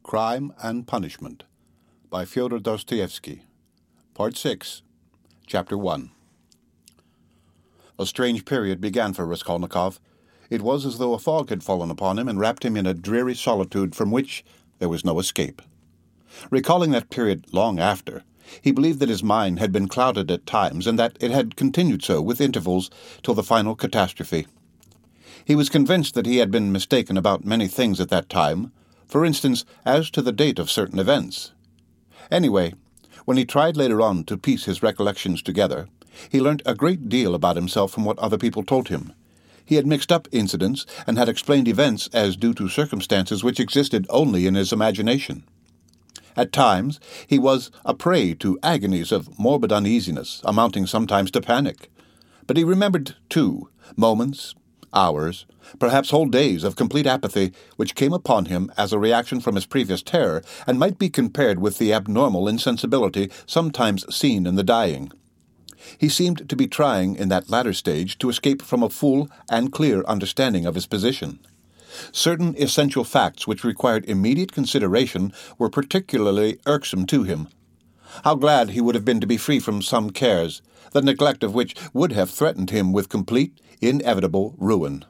Crime and Punishment by Fyodor Dostoevsky. Part 6, Chapter 1. A strange period began for Raskolnikov. It was as though a fog had fallen upon him and wrapped him in a dreary solitude from which there was no escape. Recalling that period long after, he believed that his mind had been clouded at times and that it had continued so with intervals till the final catastrophe. He was convinced that he had been mistaken about many things at that time, for instance, as to the date of certain events. Anyway, when he tried later on to piece his recollections together, he learnt a great deal about himself from what other people told him. He had mixed up incidents and had explained events as due to circumstances which existed only in his imagination. At times, he was a prey to agonies of morbid uneasiness, amounting sometimes to panic. But he remembered, too, moments, hours, perhaps whole days of complete apathy which came upon him as a reaction from his previous terror and might be compared with the abnormal insensibility sometimes seen in the dying. He seemed to be trying in that latter stage to escape from a full and clear understanding of his position. Certain essential facts which required immediate consideration were particularly irksome to him. How glad he would have been to be free from some cares, the neglect of which would have threatened him with complete, inevitable ruin.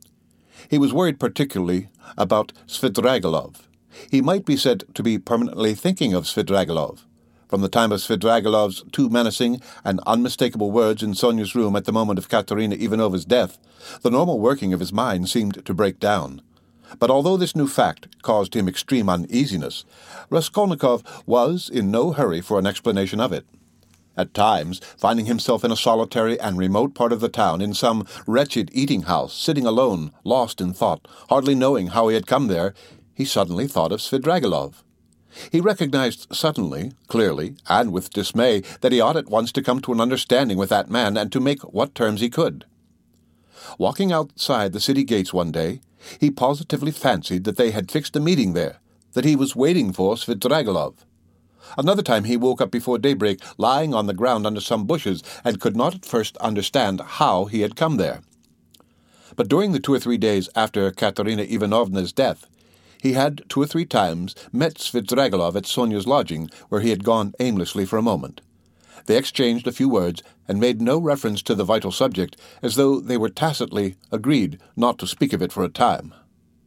He was worried particularly about Svidrigaïlov. He might be said to be permanently thinking of Svidrigaïlov. From the time of Svidrigaïlov's two menacing and unmistakable words in Sonia's room at the moment of Katerina Ivanovna's death, the normal working of his mind seemed to break down. But although this new fact caused him extreme uneasiness, Raskolnikov was in no hurry for an explanation of it. At times, finding himself in a solitary and remote part of the town, in some wretched eating-house, sitting alone, lost in thought, hardly knowing how he had come there, he suddenly thought of Svidrigaïlov. He recognized suddenly, clearly, and with dismay, that he ought at once to come to an understanding with that man and to make what terms he could. Walking outside the city gates one day, he positively fancied that they had fixed a meeting there, that he was waiting for Svidrigaïlov. Another time he woke up before daybreak, lying on the ground under some bushes, and could not at first understand how he had come there. But during the 2 or 3 days after Katerina Ivanovna's death, he had 2 or 3 times met Svidrigaïlov at Sonia's lodging, where he had gone aimlessly for a moment. They exchanged a few words and made no reference to the vital subject, as though they were tacitly agreed not to speak of it for a time.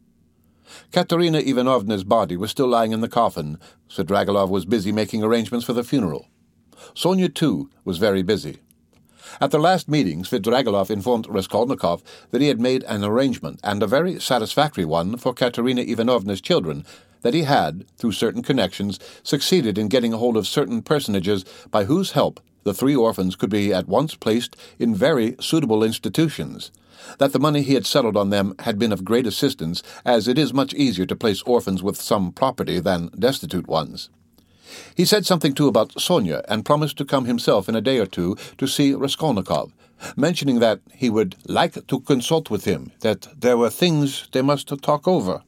Katerina Ivanovna's body was still lying in the coffin. Svidrigaïlov was busy making arrangements for the funeral. Sonia, too, was very busy. At the last meeting, Svidrigaïlov informed Raskolnikov that he had made an arrangement, and a very satisfactory one, for Katerina Ivanovna's children, that he had, through certain connections, succeeded in getting a hold of certain personages by whose help the 3 orphans could be at once placed in very suitable institutions, that the money he had settled on them had been of great assistance, as it is much easier to place orphans with some property than destitute ones. He said something, too, about Sonia, and promised to come himself in a day or 2 to see Raskolnikov, mentioning that he would like to consult with him, that there were things they must talk over.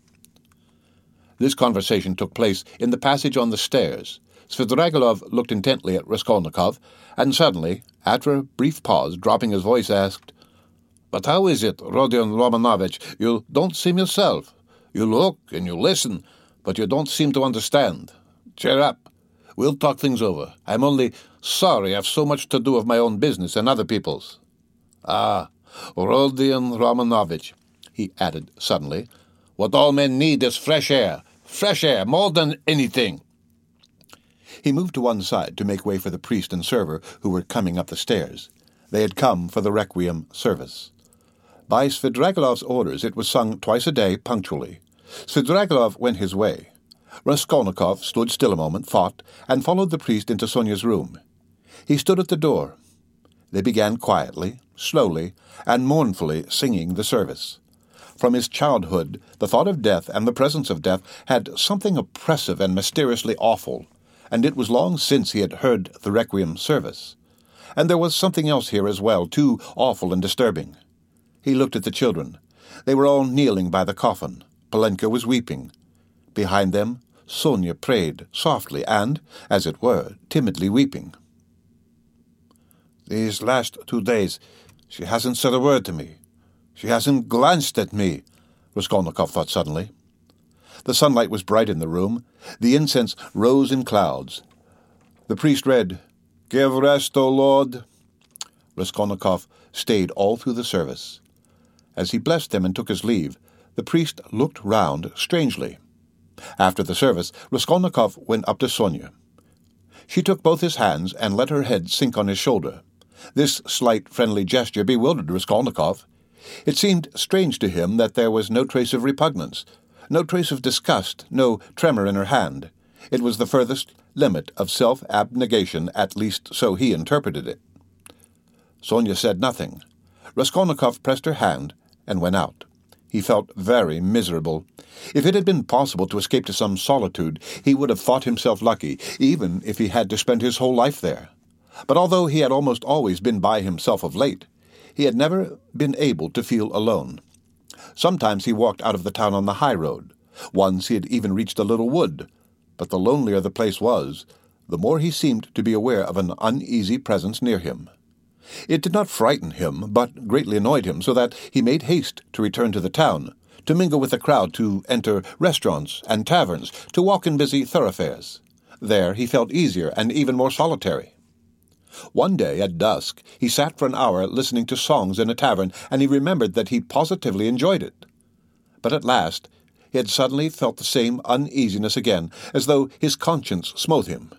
This conversation took place in the passage on the stairs. Svidrigaïlov looked intently at Raskolnikov, and suddenly, after a brief pause, dropping his voice, asked, "But how is it, Rodion Romanovich, you don't seem yourself? You look and you listen, but you don't seem to understand. Cheer up. We'll talk things over. I'm only sorry I've so much to do with my own business and other people's. Ah, Rodion Romanovich," he added suddenly, "what all men need is fresh air, more than anything." He moved to one side to make way for the priest and server who were coming up the stairs. They had come for the requiem service. By Svidrigaïlov's orders it was sung twice a day punctually. Svidrigaïlov went his way. Raskolnikov stood still a moment, thought, and followed the priest into Sonia's room. He stood at the door. They began quietly, slowly, and mournfully singing the service. From his childhood, the thought of death and the presence of death had something oppressive and mysteriously awful, and it was long since he had heard the requiem service. And there was something else here as well, too awful and disturbing. He looked at the children. They were all kneeling by the coffin. Polenka was weeping. Behind them, Sonia prayed softly and, as it were, timidly weeping. "These last 2 days, she hasn't said a word to me. She hasn't glanced at me," Raskolnikov thought suddenly. The sunlight was bright in the room. The incense rose in clouds. The priest read, "Give rest, O Lord." Raskolnikov stayed all through the service. As he blessed them and took his leave, the priest looked round strangely. After the service, Raskolnikov went up to Sonia. She took both his hands and let her head sink on his shoulder. This slight, friendly gesture bewildered Raskolnikov. It seemed strange to him that there was no trace of repugnance, no trace of disgust, no tremor in her hand. It was the furthest limit of self-abnegation, at least so he interpreted it. Sonia said nothing. Raskolnikov pressed her hand and went out. He felt very miserable. If it had been possible to escape to some solitude, he would have thought himself lucky, even if he had to spend his whole life there. But although he had almost always been by himself of late, he had never been able to feel alone. Sometimes he walked out of the town on the high road. Once he had even reached a little wood. But the lonelier the place was, the more he seemed to be aware of an uneasy presence near him. It did not frighten him, but greatly annoyed him, so that he made haste to return to the town, to mingle with the crowd, to enter restaurants and taverns, to walk in busy thoroughfares. There he felt easier and even more solitary. One day, at dusk, he sat for an hour listening to songs in a tavern, and he remembered that he positively enjoyed it. But at last he had suddenly felt the same uneasiness again, as though his conscience smote him.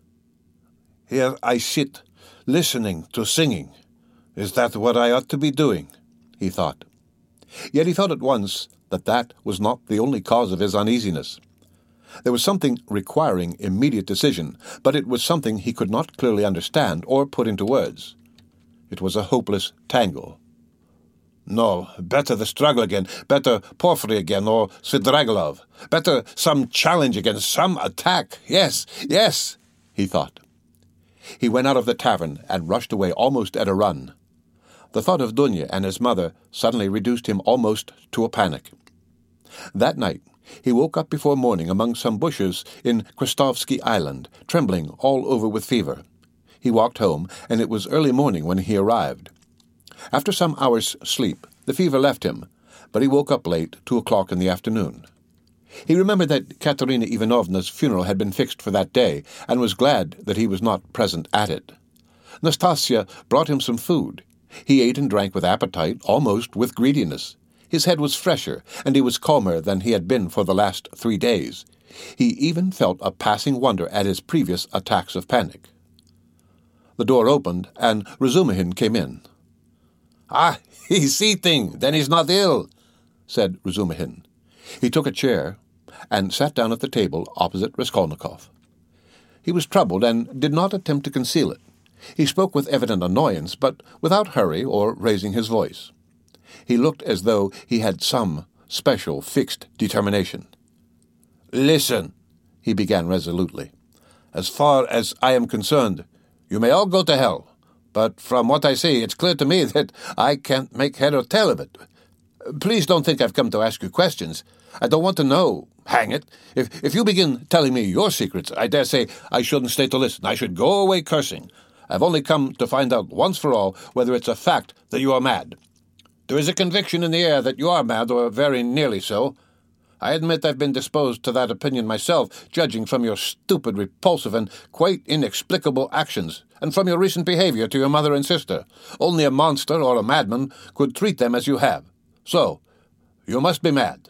"Here I sit, listening to singing. Is that what I ought to be doing?" he thought. Yet he felt at once that that was not the only cause of his uneasiness. There was something requiring immediate decision, but it was something he could not clearly understand or put into words. It was a hopeless tangle. No, better the struggle again, better Porfiry again, or Svidrigailov. Better some challenge again, some attack. Yes, he thought. He went out of the tavern and rushed away almost at a run. The thought of Dunya and his mother suddenly reduced him almost to a panic. That night he woke up before morning among some bushes in Krestovsky Island, trembling all over with fever. He walked home, and it was early morning when he arrived. After some hours' sleep, the fever left him, but he woke up late, 2 o'clock in the afternoon. He remembered that Katerina Ivanovna's funeral had been fixed for that day, and was glad that he was not present at it. Nastasya brought him some food. He ate and drank with appetite, almost with greediness. His head was fresher, and he was calmer than he had been for the last 3 days. He even felt a passing wonder at his previous attacks of panic. The door opened, and Razumihin came in. "Ah, he's eating, then he's not ill," said Razumihin. He took a chair and sat down at the table opposite Raskolnikov. He was troubled and did not attempt to conceal it. He spoke with evident annoyance, but without hurry or raising his voice. He looked as though he had some special fixed determination. "Listen," he began resolutely. "As far as I am concerned, you may all go to hell. But from what I see, it's clear to me that I can't make head or tail of it. Please don't think I've come to ask you questions. I don't want to know. Hang it. If you begin telling me your secrets, I dare say I shouldn't stay to listen. I should go away cursing. I've only come to find out once for all whether it's a fact that you are mad. There is a conviction in the air that you are mad, or very nearly so. I admit I've been disposed to that opinion myself, judging from your stupid, repulsive, and quite inexplicable actions, and from your recent behavior to your mother and sister. Only a monster or a madman could treat them as you have. So, you must be mad."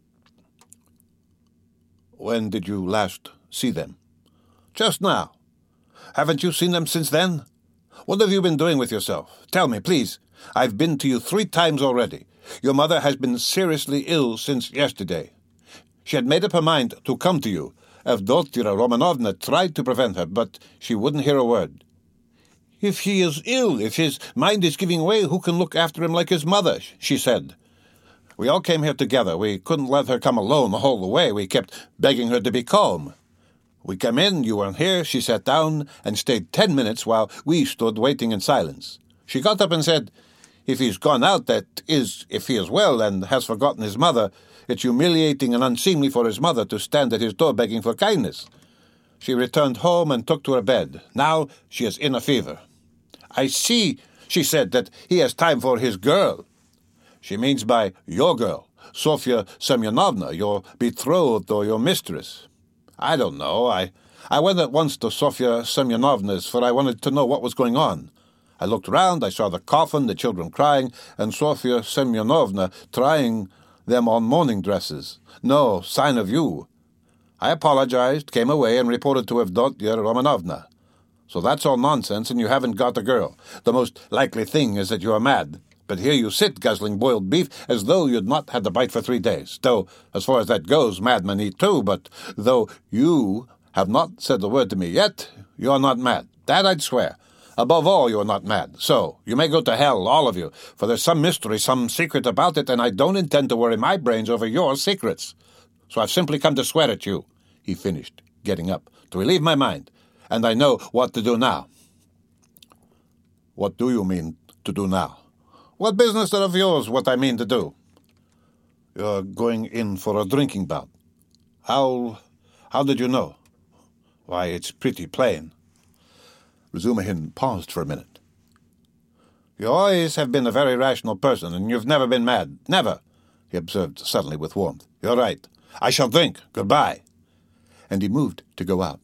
"When did you last see them?" "Just now. Haven't you seen them since then? What have you been doing with yourself? Tell me, please. I've been to you 3 times already. Your mother has been seriously ill since yesterday. She had made up her mind to come to you. Avdotia Romanovna tried to prevent her, but she wouldn't hear a word. If he is ill, if his mind is giving way, who can look after him like his mother, she said. We all came here together. We couldn't let her come alone the whole way. We kept begging her to be calm. We came in, you weren't here, she sat down and stayed 10 minutes while we stood waiting in silence. She got up and said, if he's gone out, that is, if he is well and has forgotten his mother, it's humiliating and unseemly for his mother to stand at his door begging for kindness. She returned home and took to her bed. Now she is in a fever. I see, she said, that he has time for his girl. She means by your girl, Sofia Semyonovna, your betrothed or your mistress? I don't know. I went at once to Sofia Semyonovna's, for I wanted to know what was going on. I looked round, I saw the coffin, the children crying, and Sofia Semyonovna trying them on mourning dresses. No sign of you. I apologized, came away, and reported to Evdotia Romanovna. So that's all nonsense, and you haven't got a girl. The most likely thing is that you are mad. But here you sit, guzzling boiled beef, as though you'd not had the bite for 3 days. Though, as far as that goes, madmen eat too, but though you have not said a word to me yet, you are not mad. That I'd swear. Above all, you are not mad. So, you may go to hell, all of you, for there's some mystery, some secret about it, and I don't intend to worry my brains over your secrets. So I've simply come to swear at you, he finished, getting up, to relieve my mind, and I know what to do now. What do you mean to do now? What business of yours what I mean to do? You're going in for a drinking bout. How did you know? Why, it's pretty plain. Razumihin paused for a minute. You always have been a very rational person, and you've never been mad. Never, he observed suddenly with warmth. You're right. I shall drink. Goodbye. And he moved to go out.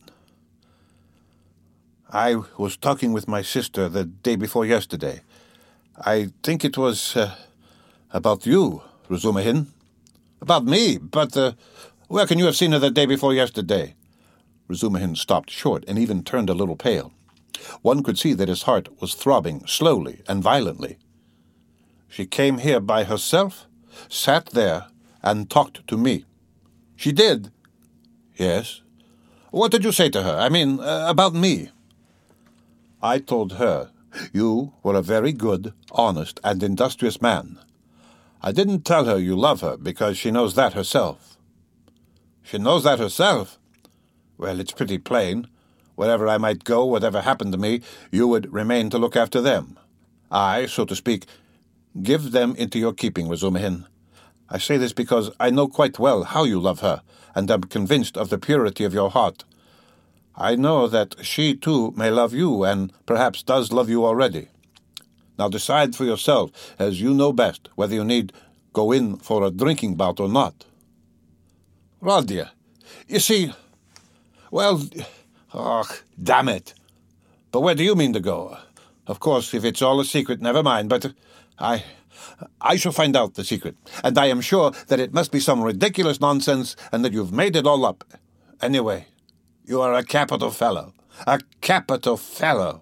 I was talking with my sister the day before yesterday. I think it was about you, Razumihin. About me? But where can you have seen her the day before yesterday? Razumihin stopped short and even turned a little pale. One could see that his heart was throbbing slowly and violently. She came here by herself, sat there, and talked to me. She did? Yes. What did you say to her? I mean, about me? I told her you were a very good, honest, and industrious man. I didn't tell her you love her, because she knows that herself. She knows that herself? Well, it's pretty plain. Wherever I might go, whatever happened to me, you would remain to look after them. I, so to speak, give them into your keeping, Razumihin. I say this because I know quite well how you love her, and am convinced of the purity of your heart. I know that she, too, may love you, and perhaps does love you already. Now decide for yourself, as you know best, whether you need go in for a drinking bout or not. Radia, you see, well, damn it. But where do you mean to go? Of course, if it's all a secret, never mind, but I shall find out the secret, and I am sure that it must be some ridiculous nonsense, and that you've made it all up. Anyway, you are a capital fellow. A capital fellow.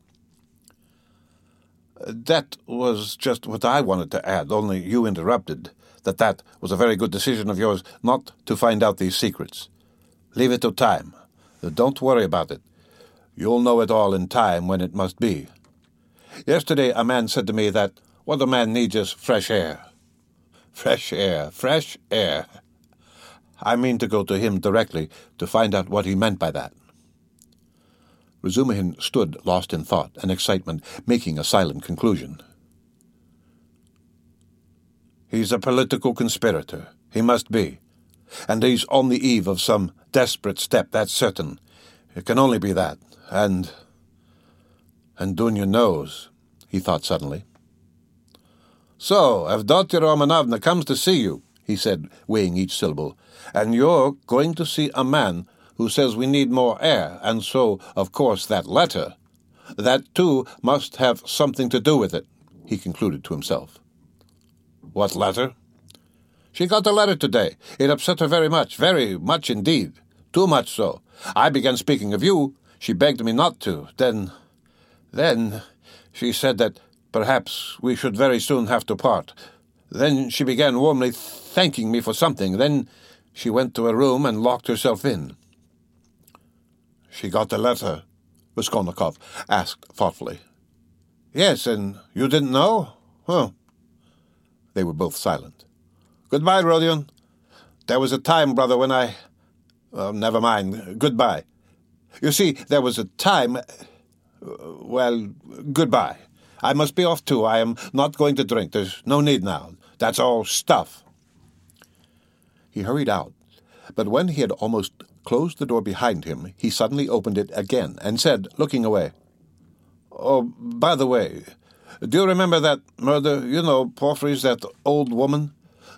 That was just what I wanted to add, only you interrupted, that was a very good decision of yours not to find out these secrets. Leave it to time. Don't worry about it. You'll know it all in time when it must be. Yesterday a man said to me that what a man needs is fresh air. Fresh air, fresh air. I mean to go to him directly to find out what he meant by that. Razumihin stood lost in thought and excitement, making a silent conclusion. He's a political conspirator. He must be. And he's on the eve of some desperate step, that's certain. It can only be that. And Dunya knows, he thought suddenly. So, Evdotia Romanovna comes to see you, he said, weighing each syllable, and you're going to see a man who says we need more air, and so, of course, that letter, that too must have something to do with it, he concluded to himself. What letter? She got a letter today. It upset her very much indeed. Too much so. I began speaking of you. She begged me not to. Then she said that perhaps we should very soon have to part. Then she began warmly thanking me for something. Then she went to her room and locked herself in. She got the letter, Raskolnikov asked thoughtfully. Yes, and you didn't know? Huh. They were both silent. Goodbye, Rodion. There was a time, brother, when I... never mind. Goodbye. You see, there was a time... well, goodbye. I must be off, too. I am not going to drink. There's no need now. That's all stuff. He hurried out, but when he had almost closed the door behind him, he suddenly opened it again and said, looking away, Oh, by the way, do you remember that murder? You know, Porfiry's, that old woman?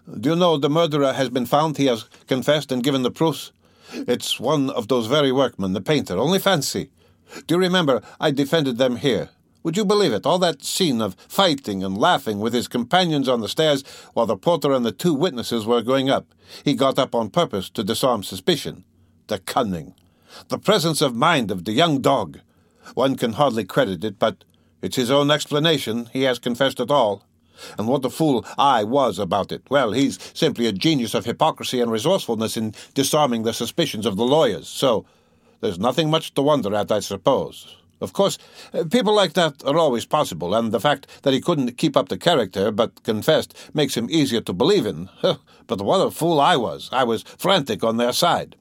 Do you know the murderer has been found? He has confessed and given the proofs. It's one of those very workmen, the painter. Only fancy. Do you remember I defended them here? Would you believe it? All that scene of fighting and laughing with his companions on the stairs while the porter and the two witnesses were going up. He got up on purpose to disarm suspicion. The cunning. The presence of mind of the young dog. One can hardly credit it, but it's his own explanation. He has confessed it all. And what a fool I was about it. Well, he's simply a genius of hypocrisy and resourcefulness in disarming the suspicions of the lawyers. So there's nothing much to wonder at, I suppose. Of course, people like that are always possible, and the fact that he couldn't keep up the character but confessed makes him easier to believe in. But what a fool I was. I was frantic on their side.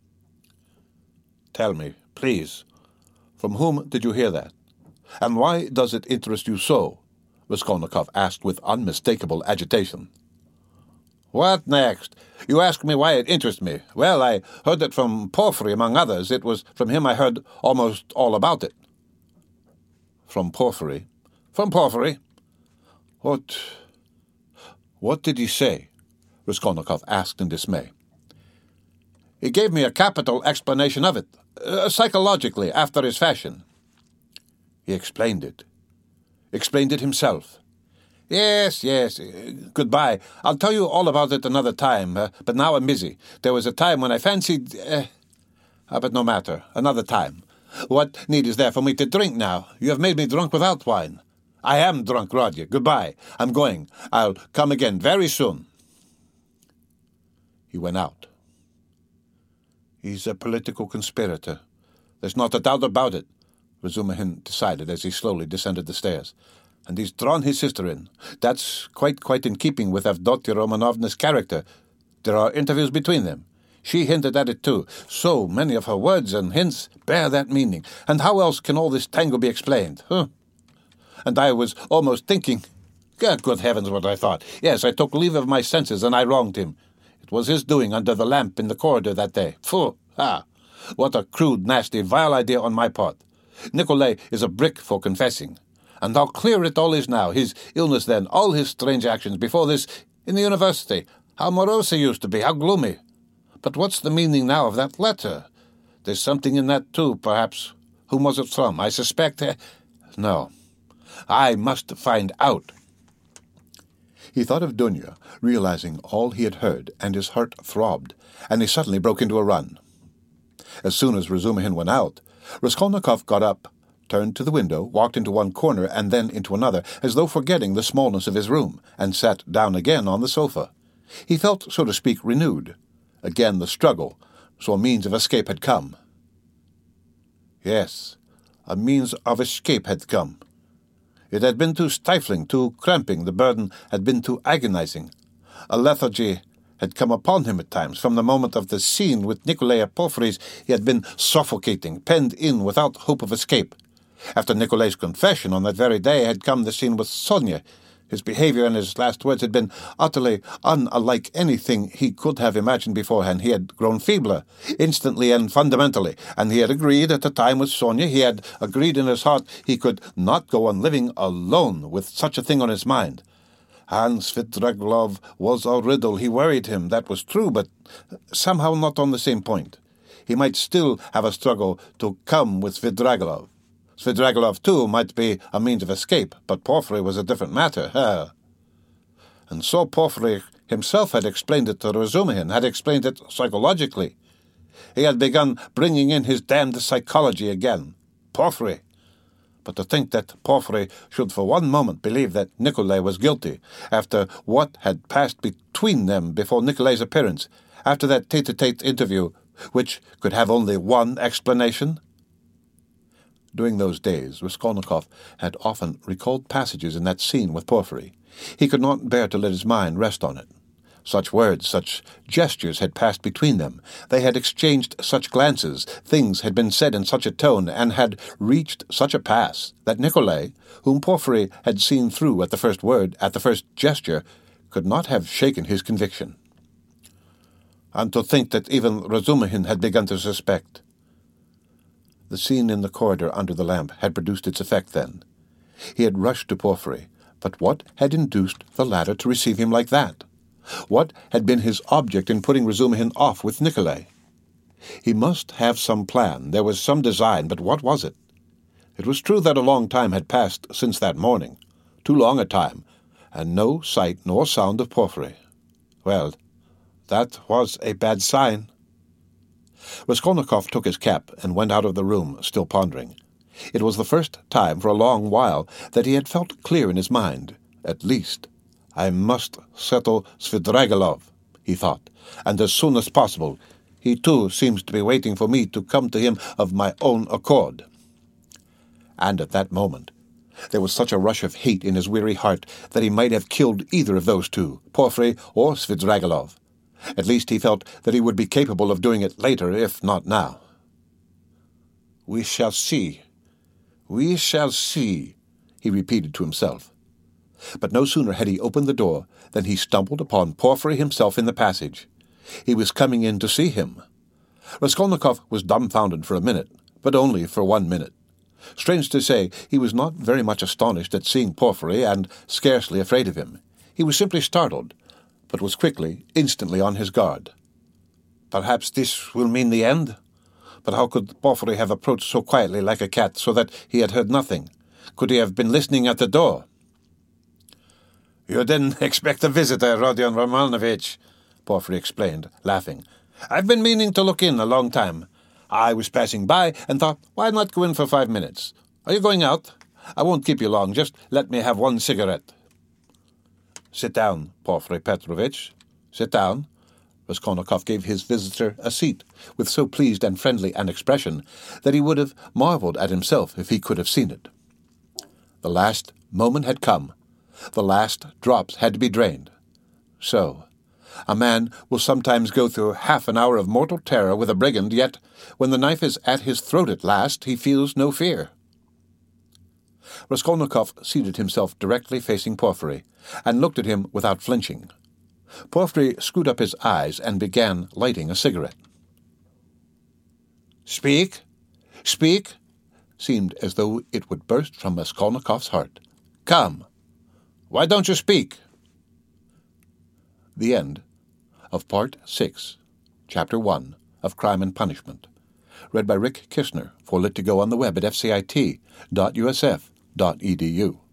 Tell me, please, from whom did you hear that? And why does it interest you so? Raskolnikov asked with unmistakable agitation. What next? You ask me why it interests me. Well, I heard it from Porfiry, among others. It was from him I heard almost all about it. From Porfiry? From Porfiry. What did he say? Raskolnikov asked in dismay. He gave me a capital explanation of it, psychologically, after his fashion. He explained it. Explained it himself. Yes. Goodbye. I'll tell you all about it another time, but now I'm busy. There was a time when I fancied... but no matter. Another time. What need is there for me to drink now? You have made me drunk without wine. I am drunk, Rodya. Goodbye. I'm going. I'll come again very soon. He went out. He's a political conspirator. There's not a doubt about it, Razumihin decided as he slowly descended the stairs. And he's drawn his sister in. That's quite in keeping with Avdotya Romanovna's character. There are interviews between them. She hinted at it too. So many of her words and hints bear that meaning. And how else can all this tango be explained? And I was almost thinking... Good heavens, what I thought. Yes, I took leave of my senses and I wronged him. It was his doing under the lamp in the corridor that day. Phew! What a crude, nasty, vile idea on my part. Nikolay is a brick for confessing. And how clear it all is now. His illness then, all his strange actions before this in the university. How morose he used to be, how gloomy. But what's the meaning now of that letter? There's something in that too, perhaps. Whom was it from? I suspect... No. I must find out. He thought of Dunya, realizing all he had heard, and his heart throbbed, and he suddenly broke into a run. As soon as Razumihin went out, Raskolnikov got up, turned to the window, walked into one corner and then into another, as though forgetting the smallness of his room, and sat down again on the sofa. He felt, so to speak, renewed. Again the struggle, so a means of escape had come. Yes, a means of escape had come. It had been too stifling, too cramping, the burden had been too agonizing. A lethargy had come upon him at times. From the moment of the scene with Nikolay at Porfiry's, he had been suffocating, penned in without hope of escape. After Nikolay's confession on that very day had come the scene with Sonia. His behavior and his last words had been utterly unlike anything he could have imagined beforehand. He had grown feebler, instantly and fundamentally, and he had agreed at the time with Sonia, he had agreed in his heart he could not go on living alone with such a thing on his mind. Hans Svidrigailov was a riddle. He worried him, that was true, but somehow not on the same point. He might still have a struggle to come with Svidrigailov. Svidrigailov, too, might be a means of escape, but Porfiry was a different matter. And so Porfiry himself had explained it to Razumihin, had explained it psychologically. He had begun bringing in his damned psychology again. Porfiry. But to think that Porfiry should for one moment believe that Nikolay was guilty, after what had passed between them before Nikolay's appearance, after that tete-a-tete interview, which could have only one explanation? During those days, Raskolnikov had often recalled passages in that scene with Porfiry. He could not bear to let his mind rest on it. Such words, such gestures had passed between them. They had exchanged such glances, things had been said in such a tone, and had reached such a pass, that Nikolay, whom Porfiry had seen through at the first word, at the first gesture, could not have shaken his conviction. And to think that even Razumihin had begun to suspect. The scene in the corridor under the lamp had produced its effect then. He had rushed to Porfiry, but what had induced the latter to receive him like that? What had been his object in putting Razumihin off with Nikolay? He must have some plan. There was some design, but what was it? It was true that a long time had passed since that morning, too long a time, and no sight nor sound of Porfiry. Well, that was a bad sign. Raskolnikov took his cap and went out of the room, still pondering. It was the first time for a long while that he had felt clear in his mind. At least, I must settle Svidrigailov, he thought, and as soon as possible. He, too, seems to be waiting for me to come to him of my own accord. And at that moment, there was such a rush of hate in his weary heart that he might have killed either of those two, Porfiry or Svidrigailov. At least he felt that he would be capable of doing it later, if not now. "We shall see. We shall see," he repeated to himself. But no sooner had he opened the door than he stumbled upon Porfiry himself in the passage. He was coming in to see him. Raskolnikov was dumbfounded for a minute, but only for 1 minute. Strange to say, he was not very much astonished at seeing Porfiry, and scarcely afraid of him. He was simply startled, but was instantly on his guard. Perhaps this will mean the end? But how could Porfiry have approached so quietly like a cat, so that he had heard nothing? Could he have been listening at the door? "You didn't expect a visitor, Rodion Romanovich," Porfiry explained, laughing. "I've been meaning to look in a long time. I was passing by and thought, why not go in for 5 minutes? Are you going out? I won't keep you long. Just let me have one cigarette." "Sit down, Porfiry Petrovitch. Sit down." Raskolnikov gave his visitor a seat, with so pleased and friendly an expression that he would have marveled at himself if he could have seen it. The last moment had come. The last drops had to be drained. So, a man will sometimes go through half an hour of mortal terror with a brigand, yet, when the knife is at his throat at last, he feels no fear. Raskolnikov seated himself directly facing Porfiry, and looked at him without flinching. Porfiry screwed up his eyes and began lighting a cigarette. "Speak! Speak!" seemed as though it would burst from Raskolnikov's heart. "Come! Why don't you speak?" The end of Part 6, Chapter 1 of Crime and Punishment. Read by Rick Kishner for Lit2Go on the web at fcit.usf.edu.